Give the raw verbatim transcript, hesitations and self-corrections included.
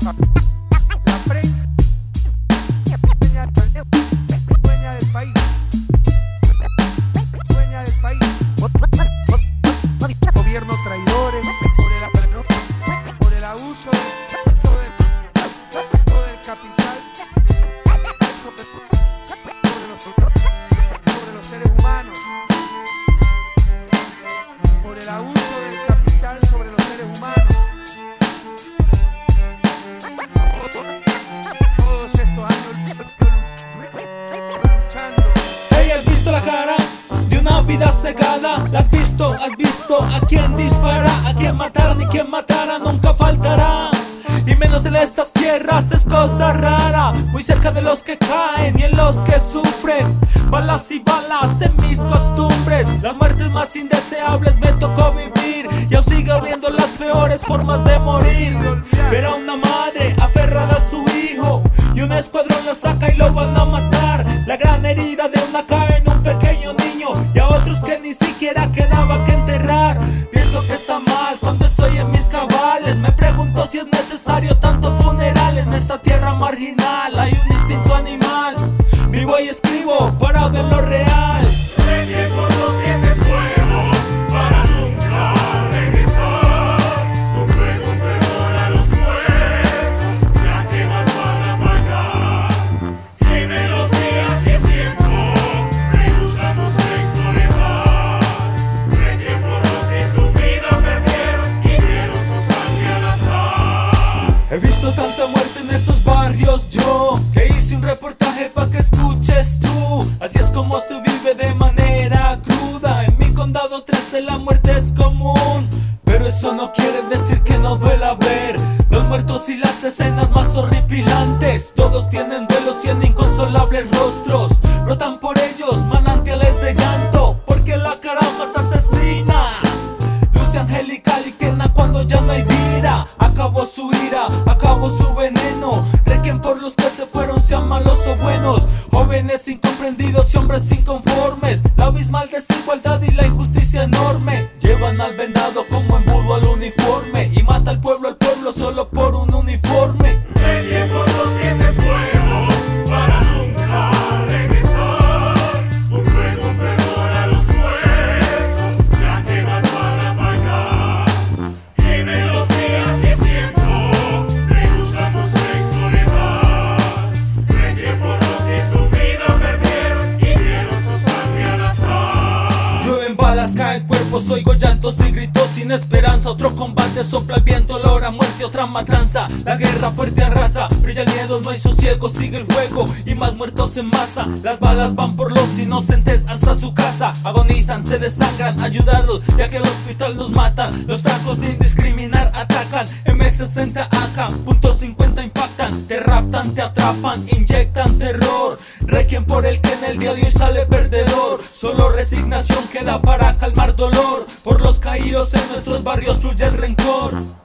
La prensa dueña del país, dueña del país. Gobiernos traidores por el, por el abuso de todo el, todo el capital sobre, sobre, los, sobre los seres humanos, por el abuso del capital sobre los seres humanos. Todos estos años luchando. Hey, ¿has visto la cara de una vida cegada? ¿La has visto? ¿Has visto a quién dispara? A quién matar, ni quién matara nunca faltará. Y menos en estas tierras es cosa rara. Muy cerca de los que caen y en los que sufren. Balas y balas en mis costumbres. Las muertes más indeseables me tocó vivir. Y aún sigo viendo las peores formas de morir. Ver a una madre aferrada a su hijo y un escuadrón lo saca y lo van a matar. La gran herida de una cae en un pequeño niño y a otros que ni siquiera quedaba que enterrar. Pienso que está mal cuando estoy en mis cabales. Me pregunto si es necesario tanto funeral en esta tierra marginal. Hay un instinto animal. Vivo y escribo para ver lo real. Vete por los que se fueron para nunca regresar. Un ruego, un perdón a los muertos, ya que más van a pagar. Vive los días y siento, reluchamos en soledad. Vete por los que su vida perdieron y dieron su sangre al azar. He visto tanta muerte en estos barrios yo, que hice un reportaje pa' que escuches tú. Así es como se vive de manera cruda. En mi condado trece la muerte es común, pero eso no quiere decir que no duela ver los muertos y las escenas más horripilantes. Todos tienen duelos y en inconsolables rostros brotan por ellos manantiales de llanto, porque la cara más asesina luce angelical y quena cuando ya no hay vida. Acabó su ira, acabó su veneno. Requiem por los que se fueron, sean malos o buenos, jóvenes incomprendidos y hombres inconformes. La abismal desigualdad y la injusticia enorme llevan al vendado como embudo al uniforme y mata al pueblo al pueblo solo por un uniforme. Vete por los que se fueron para nunca regresar. Un ruego, un perdón a los muertos, ya que más van a pagar. Vive los días y siento, reluchamos en soledad. Vete por los que su vida perdieron y dieron su sangre al azar. Llueven balas, caen cuerpos, oigo llantos y gritos sin esperanza. Otro combate, sopla el viento, olor a muerte, otra matanza. La guerra fuerte arrasa, brilla el miedo, no hay sosiego, sigue el fuego y más muertos en masa. Las balas van por los inocentes hasta su casa. Agonizan, se desangran, ayudarlos ya que el hospital nos matan. Los tacos sin discriminar atacan. eme sesenta A K, punto cincuenta impactan. Te raptan, te atrapan, inyectan terror. Requiem por el que en el día de hoy sale perdedor. Solo resignación queda para calmar dolor. Por los caídos en nuestros barrios fluye el rencor.